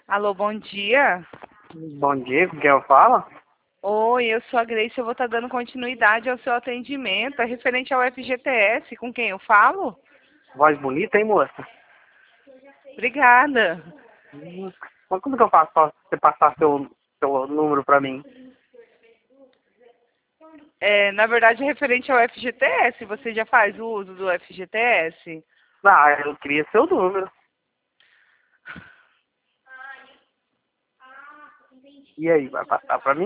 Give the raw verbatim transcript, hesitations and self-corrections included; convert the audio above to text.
Alô, bom dia. Bom dia, com quem eu falo? Oi, eu sou a Grace, eu vou estar dando continuidade ao seu atendimento. É referente ao F G T S, com quem eu falo? Voz bonita, hein, moça? Obrigada. Hum, Mas como que eu faço pra você passar seu, seu número pra mim? É, na verdade, é referente ao F G T S. Você já faz o uso do F G T S? Ah, eu queria seu número. E aí, vai passar pra mim?